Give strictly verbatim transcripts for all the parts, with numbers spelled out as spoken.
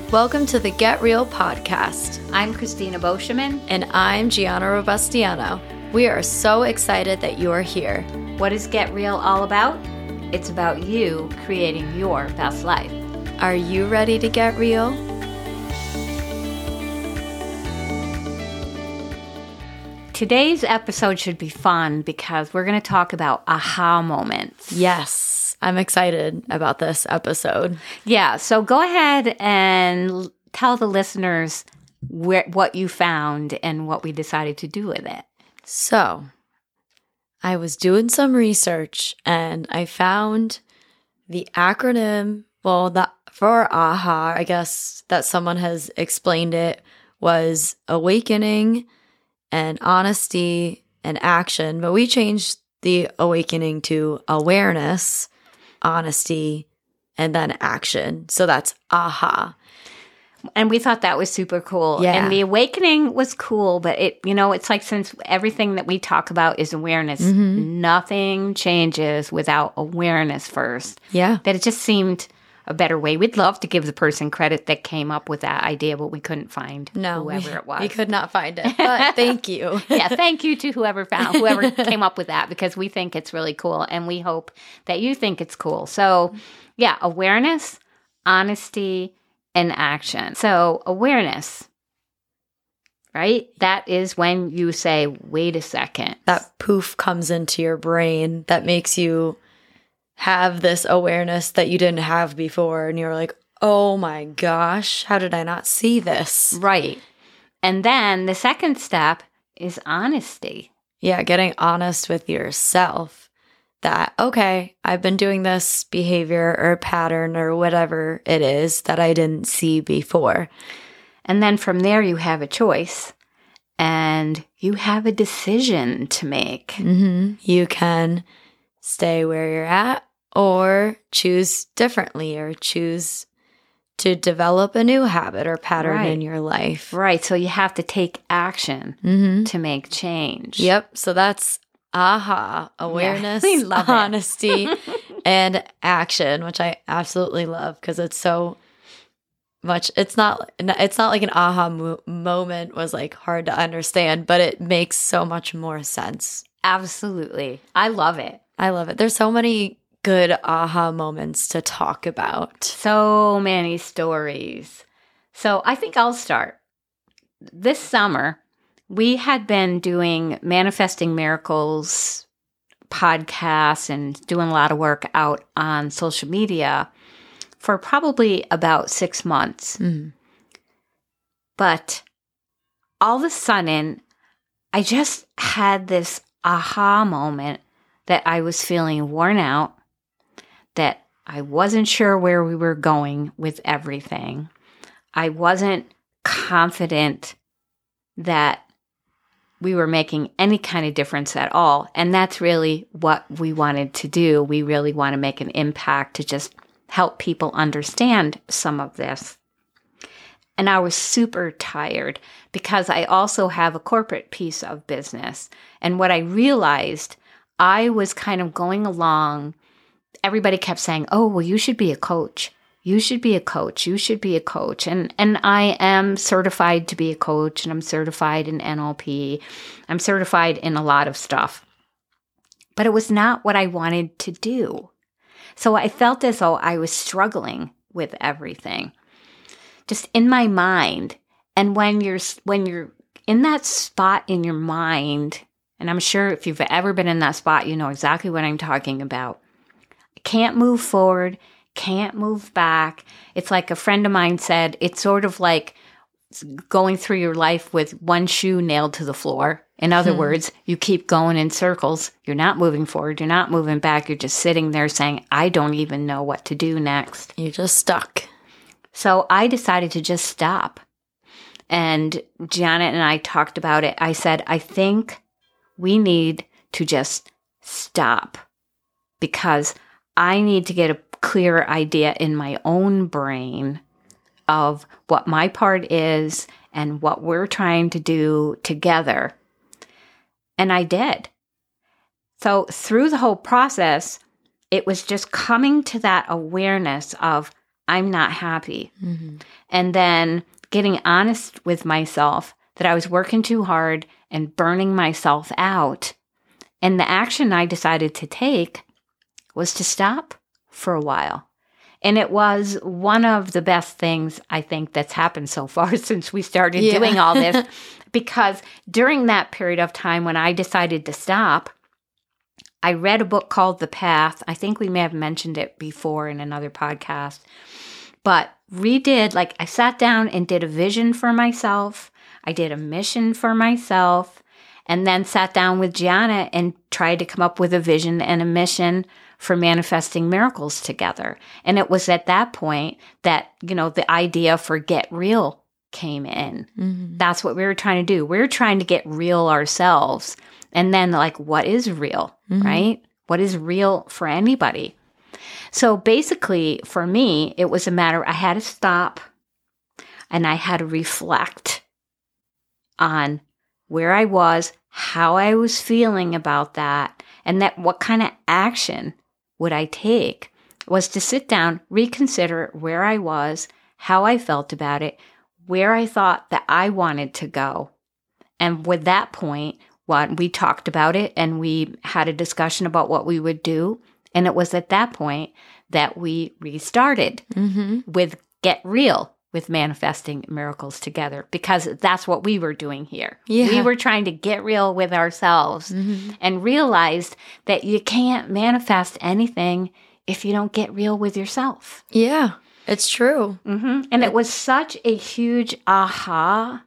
Welcome to the Get Real podcast. I'm Christina Boscheman. And I'm Gianna Robustiano. We are so excited that you are here. What is Get Real all about? It's about you creating your best life. Are you ready to get real? Today's episode should be fun because we're going to talk about aha moments. Yes, I'm excited about this episode. Yeah, so go ahead and tell the listeners where, what you found and what we decided to do with it. So, I was doing some research and I found the acronym, well, the, for AHA, I guess that someone has explained it, was awakening and honesty and action. But we changed the awakening to awareness, honesty, and then action. So that's AHA. And we thought that was super cool. Yeah. And the awakening was cool, but it, you know, it's like since everything that we talk about is awareness, mm-hmm. nothing changes without awareness first. Yeah. That it just seemed a better way. We'd love to give the person credit that came up with that idea, but we couldn't find no, whoever we, it was. We could not find it, but thank you. Yeah, thank you to whoever found, whoever came up with that, because we think it's really cool, and we hope that you think it's cool. So, yeah, awareness, honesty, and action. So awareness, right? That is when you say, wait a second. That poof comes into your brain that makes you have this awareness that you didn't have before. And you're like, oh my gosh, how did I not see this? Right. And then the second step is honesty. Yeah, getting honest with yourself. That, okay, I've been doing this behavior or pattern or whatever it is that I didn't see before. And then from there, you have a choice and you have a decision to make. Mm-hmm. You can stay where you're at or choose differently or choose to develop a new habit or pattern right. in your life. Right. So you have to take action mm-hmm. to make change. Yep. So that's AHA, awareness, yeah, honesty, and action, which I absolutely love because it's so much. It's not. It's not like an aha mo- moment was like hard to understand, but it makes so much more sense. Absolutely, I love it. I love it. There's so many good aha moments to talk about. So many stories. So I think I'll start. This summer, we had been doing Manifesting Miracles podcasts and doing a lot of work out on social media for probably about six months. Mm-hmm. But all of a sudden, I just had this aha moment that I was feeling worn out, that I wasn't sure where we were going with everything. I wasn't confident that we were making any kind of difference at all. And that's really what we wanted to do. We really want to make an impact to just help people understand some of this. And I was super tired because I also have a corporate piece of business. And what I realized, I was kind of going along. Everybody kept saying, oh, well, you should be a coach. You should be a coach. You should be a coach. And and I am certified to be a coach, and I'm certified in N L P. I'm certified in a lot of stuff. But it was not what I wanted to do. So I felt as though I was struggling with everything, just in my mind. And when you're when you're in that spot in your mind, and I'm sure if you've ever been in that spot, you know exactly what I'm talking about. I can't move forward. Can't move back. It's like a friend of mine said, it's sort of like going through your life with one shoe nailed to the floor. In other hmm. words, you keep going in circles. You're not moving forward. You're not moving back. You're just sitting there saying, I don't even know what to do next. You're just stuck. So I decided to just stop. And Janet and I talked about it. I said, I think we need to just stop because I need to get a clear idea in my own brain of what my part is and what we're trying to do together. And I did. So through the whole process, it was just coming to that awareness of I'm not happy. Mm-hmm. And then getting honest with myself that I was working too hard and burning myself out. And the action I decided to take was to stop for a while. And it was one of the best things I think that's happened so far since we started Yeah. doing all this. Because during that period of time when I decided to stop, I read a book called The Path. I think we may have mentioned it before in another podcast. But redid, like I sat down and did a vision for myself. I did a mission for myself. And then sat down with Gianna and tried to come up with a vision and a mission for manifesting miracles together. And it was at that point that, you know, the idea for Get Real came in. Mm-hmm. That's what we were trying to do. We were trying to get real ourselves. And then like, what is real, Mm-hmm. right? What is real for anybody? So basically for me, it was a matter, I had to stop and I had to reflect on where I was, how I was feeling about that, and that what kind of action would I take was to sit down, reconsider where I was, how I felt about it, where I thought that I wanted to go. And with that point, what we talked about it and we had a discussion about what we would do. And it was at that point that we restarted Mm-hmm. with Get Real, with manifesting miracles together, because that's what we were doing here. Yeah. We were trying to get real with ourselves Mm-hmm. and realized that you can't manifest anything if you don't get real with yourself. Yeah, it's true. Mm-hmm. And it was such a huge aha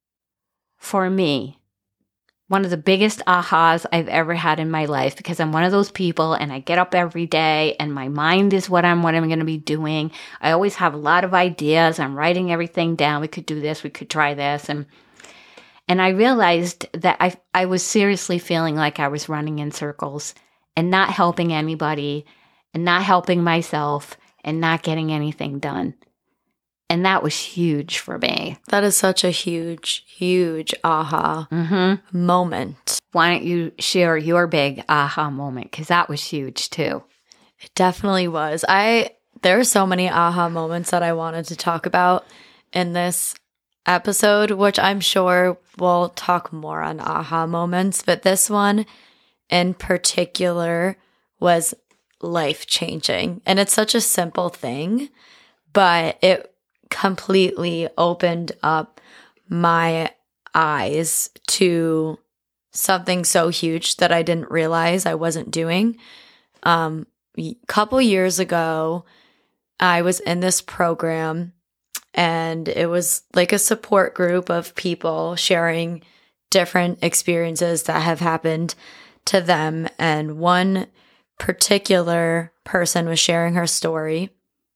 for me. One of the biggest ahas I've ever had in my life, because I'm one of those people and I get up every day and my mind is what I'm what I'm going to be doing. I always have a lot of ideas. I'm writing everything down. We could do this. We could try this. And and I realized that I I was seriously feeling like I was running in circles and not helping anybody and not helping myself and not getting anything done. And that was huge for me. That is such a huge, huge aha Mm-hmm. moment. Why don't you share your big aha moment? Because that was huge too. It definitely was. I there are so many aha moments that I wanted to talk about in this episode, which I'm sure we'll talk more on aha moments, but this one in particular was life-changing. And it's such a simple thing, but it completely opened up my eyes to something so huge that I didn't realize I wasn't doing. Um, a couple years ago, I was in this program and it was like a support group of people sharing different experiences that have happened to them. And one particular person was sharing her story.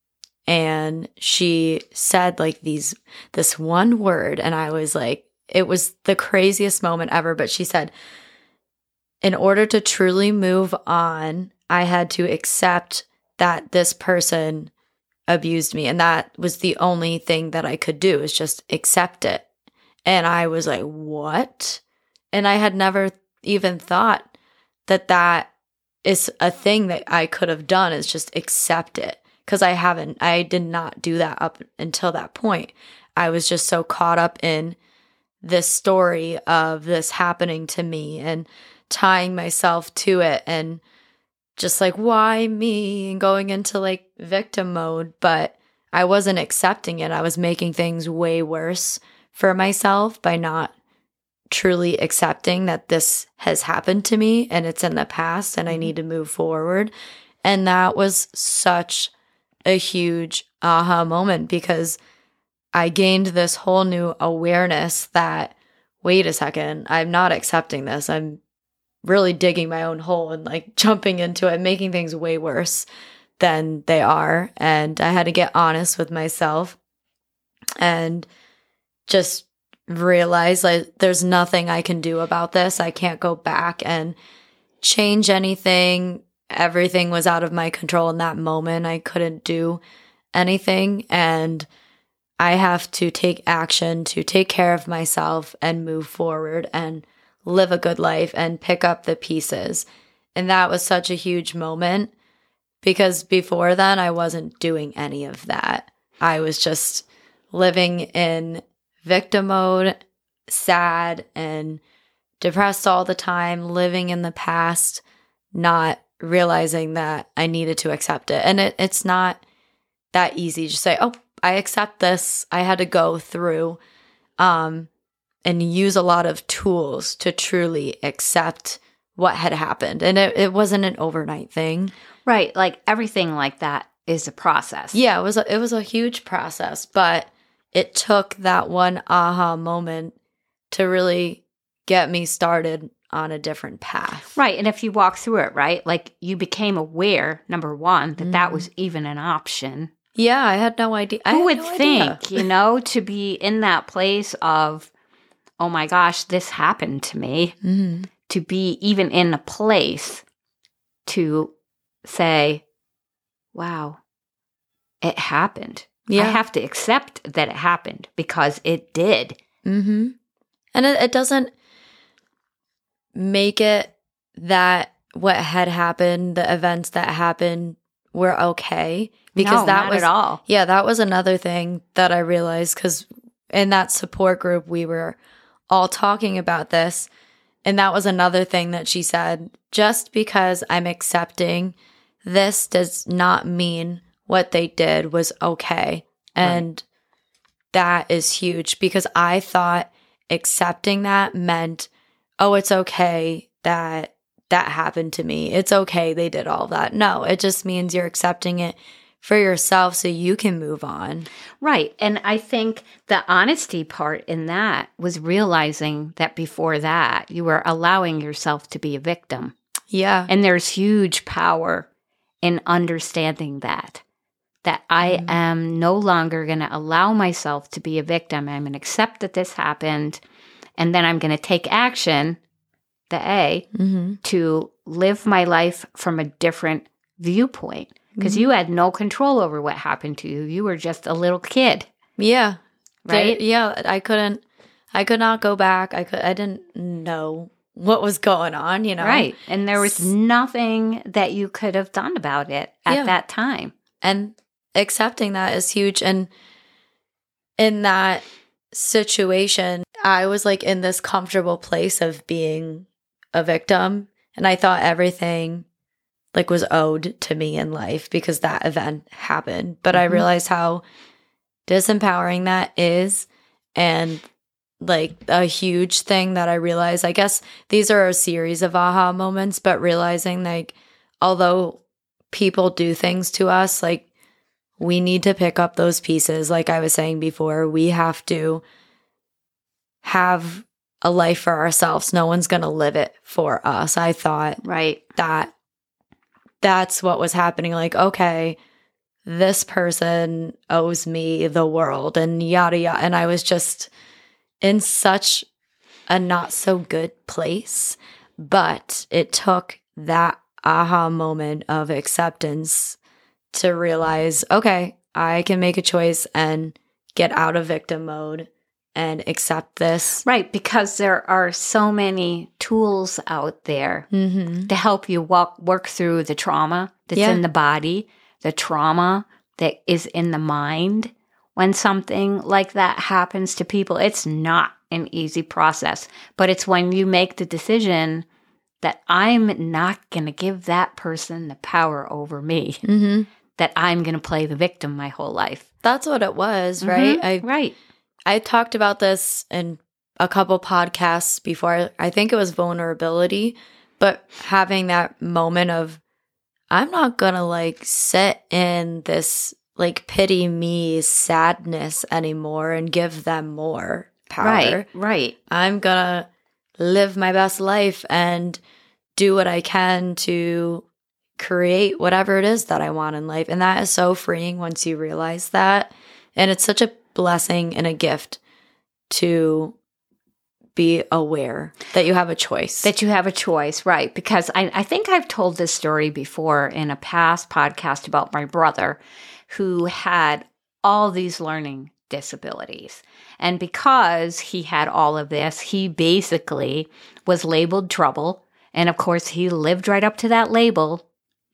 And she said like these, this one word. And I was like, it was the craziest moment ever. But she said, in order to truly move on, I had to accept that this person abused me. And that was the only thing that I could do, is just accept it. And I was like, what? And I had never even thought that that is a thing that I could have done, is just accept it. Because I haven't, I did not do that up until that point. I was just so caught up in this story of this happening to me and tying myself to it and just like, why me? And going into like victim mode. But I wasn't accepting it. I was making things way worse for myself by not truly accepting that this has happened to me and it's in the past and I need to move forward. And that was such a huge aha moment, because I gained this whole new awareness that, wait a second, I'm not accepting this. I'm really digging my own hole and like jumping into it, making things way worse than they are. And I had to get honest with myself and just realize like there's nothing I can do about this. I can't go back and change anything. Everything was out of my control in that moment. I couldn't do anything. And I have to take action to take care of myself and move forward and live a good life and pick up the pieces. And that was such a huge moment, because before then I wasn't doing any of that. I was just living in victim mode, sad and depressed all the time, living in the past, not realizing that I needed to accept it. And it, it's not that easy to say, oh, I accept this. I had to go through um, and use a lot of tools to truly accept what had happened. And it, it wasn't an overnight thing. Right. Like everything like that is a process. Yeah, it was a, it was a huge process, but it took that one aha moment to really get me started on a different path. Right. And if you walk through it, right, like you became aware, number one, that mm. that was even an option. Yeah, I had no idea. I Who would no think, idea. you know, to be in that place of, oh my gosh, this happened to me, mm-hmm. to be even in a place to say, wow, it happened. Yeah. I have to accept that it happened because it did. Mm-hmm. And it, it doesn't make it that what had happened, the events that happened were okay. Because no, that not was, at all. Yeah, that was another thing that I realized, because in that support group, we were all talking about this. And that was another thing that she said, just because I'm accepting this does not mean what they did was okay. And right. that is huge, because I thought accepting that meant, oh, it's okay that that happened to me. It's okay they did all that. No, it just means you're accepting it for yourself so you can move on. Right. And I think the honesty part in that was realizing that before that, you were allowing yourself to be a victim. Yeah. And there's huge power in understanding that, that I mm-hmm. am no longer going to allow myself to be a victim. I'm going to accept that this happened, and then I'm going to take action, the A, mm-hmm. to live my life from a different viewpoint. Because mm-hmm. you had no control over what happened to you. You were just a little kid. Yeah. Right? They, yeah. I couldn't, I could not go back. I could, I didn't know what was going on, you know? Right. And there was nothing that you could have done about it at yeah. that time. And accepting that is huge. And in that situation, I was like in this comfortable place of being a victim. And I thought everything like was owed to me in life because that event happened. But mm-hmm. I realized how disempowering that is. And like a huge thing that I realized, I guess these are a series of aha moments, but realizing like, although people do things to us, like we need to pick up those pieces. Like I was saying before, we have to have a life for ourselves. No one's going to live it for us. I thought right. that that's what was happening. Like, okay, this person owes me the world and yada, yada. And I was just in such a not so good place. But it took that aha moment of acceptance to realize, okay, I can make a choice and get out of victim mode and accept this. Right, because there are so many tools out there mm-hmm. to help you walk, work through the trauma that's yeah. in the body, the trauma that is in the mind. When something like that happens to people, it's not an easy process. But it's when you make the decision that I'm not going to give that person the power over me, mm-hmm. that I'm going to play the victim my whole life. That's what it was, right? Mm-hmm. I, right. I talked about this in a couple podcasts before. I think it was vulnerability, but having that moment of, I'm not going to like sit in this like pity me sadness anymore and give them more power. Right, right. I'm going to live my best life and do what I can to create whatever it is that I want in life. And that is so freeing once you realize that. And it's such a blessing and a gift to be aware that you have a choice. That you have a choice, right. Because I, I think I've told this story before in a past podcast about my brother who had all these learning disabilities. And because he had all of this, he basically was labeled trouble. And of course, he lived right up to that label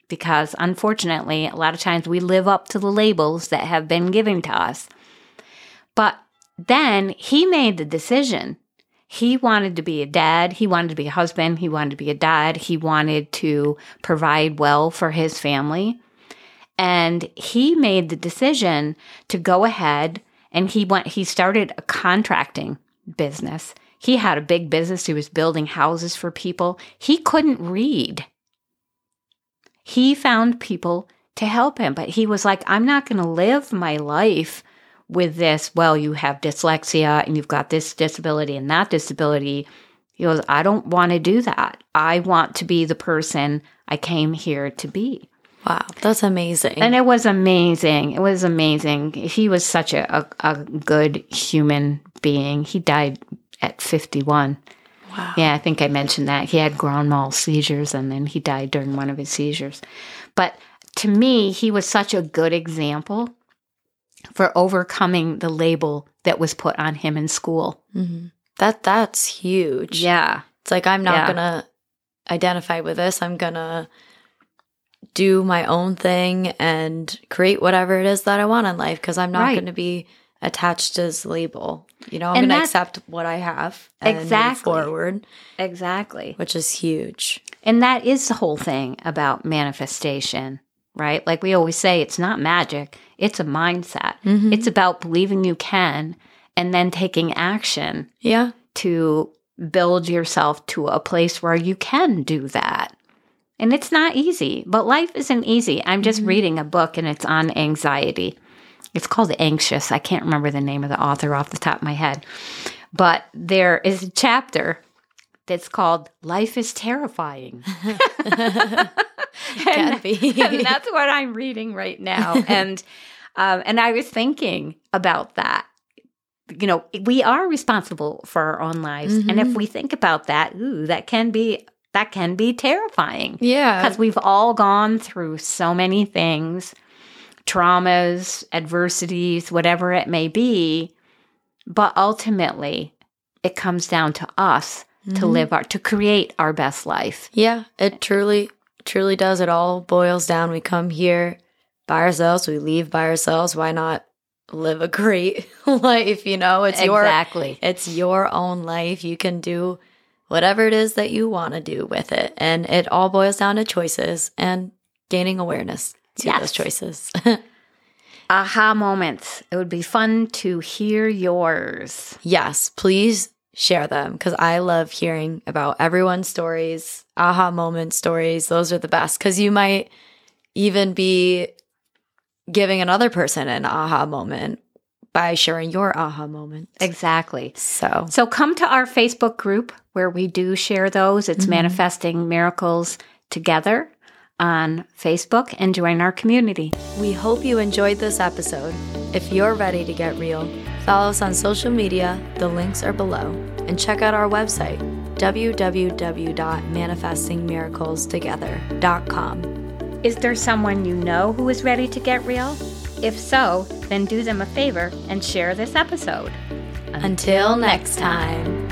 because unfortunately, a lot of times we live up to the labels that have been given to us. But then he made the decision. He wanted to be a dad. He wanted to be a husband. He wanted to be a dad. He wanted to provide well for his family. And he made the decision to go ahead, and he went, he started a contracting business. He had a big business. He was building houses for people. He couldn't read. He found people to help him, but he was like, I'm not going to live my life with this, well, you have dyslexia and you've got this disability and that disability. He goes, I don't want to do that. I want to be the person I came here to be. Wow, that's amazing. And it was amazing. It was amazing. He was such a, a, a good human being. He died at fifty-one. Wow. Yeah, I think I mentioned that. He had grand mal seizures, and then he died during one of his seizures. But to me, he was such a good example for overcoming the label that was put on him in school. Mm-hmm. That That's huge. Yeah. It's like, I'm not yeah. going to identify with this. I'm going to do my own thing and create whatever it is that I want in life, because I'm not Right. going to be attached to this label. You know, I'm And going to that- accept what I have and Exactly. move forward, Exactly. which is huge. And that is the whole thing about manifestation, right? Like we always say, it's not magic. It's a mindset. Mm-hmm. It's about believing you can and then taking action Yeah. to build yourself to a place where you can do that. And it's not easy, but life isn't easy. I'm just Mm-hmm. reading a book and it's on anxiety. It's called Anxious. I can't remember the name of the author off the top of my head. But there is a chapter that's called Life is Terrifying. Can be. And that's what I'm reading right now. And um, and I was thinking about that. You know, we are responsible for our own lives. Mm-hmm. And if we think about that, ooh, that can be that can be terrifying. Yeah. Because we've all gone through so many things, traumas, adversities, whatever it may be. But ultimately, it comes down to us Mm-hmm. to live our, to create our best life. Yeah, it truly, truly does. It all boils down. We come here by ourselves. We leave by ourselves. Why not live a great life? You know, it's your, Exactly. it's your own life. You can do whatever it is that you want to do with it. And it all boils down to choices and gaining awareness to Yes. those choices. Aha moments. It would be fun to hear yours. Yes, please share them, because I love hearing about everyone's stories, aha moment stories. Those are the best, because you might even be giving another person an aha moment by sharing your aha moment. Exactly. So, So come to our Facebook group where we do share those. It's Mm-hmm. Manifesting Miracles Together on Facebook, and join our community. we hope you enjoyed this episode. If you're ready to get real, follow us on social media. The links are below. And check out our website, w w w dot manifesting miracles together dot com. Is there someone you know who is ready to get real? If so, then do them a favor and share this episode. Until next time.